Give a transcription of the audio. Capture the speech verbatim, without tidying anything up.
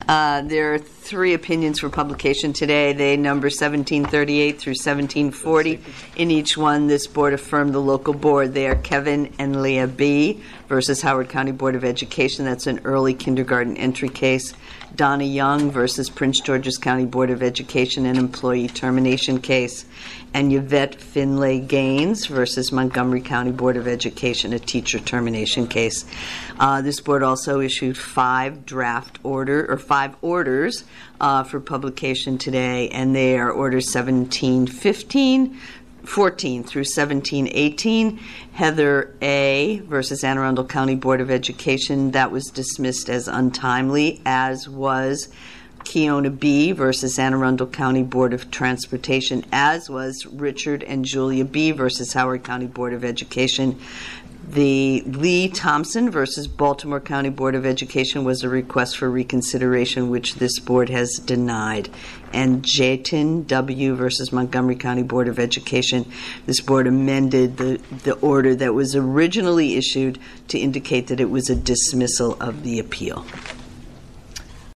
Uh, there are three opinions for publication today. They number seventeen thirty-eight through seventeen forty. In each one, this board affirmed the local board. They are Kevin and Leah B. versus Howard County Board of Education. That's an early kindergarten entry case. Donna Young versus Prince George's County Board of Education, an employee termination case. And Yvette Finlay Gaines versus Montgomery County Board of Education, a teacher termination case. Uh, this board also issued five draft order or five orders uh, for publication today, and they are orders seventeen fifteen, fourteen through seventeen eighteen. Heather A. versus Anne Arundel County Board of Education, that was dismissed as untimely, as was Keona B. versus Anne Arundel County Board of Transportation, as was Richard and Julia B. versus Howard County Board of Education. The Lee Thompson versus Baltimore County Board of Education was a request for reconsideration, which this board has denied. And Jayton W. versus Montgomery County Board of Education, this board amended the, the order that was originally issued to indicate that it was a dismissal of the appeal.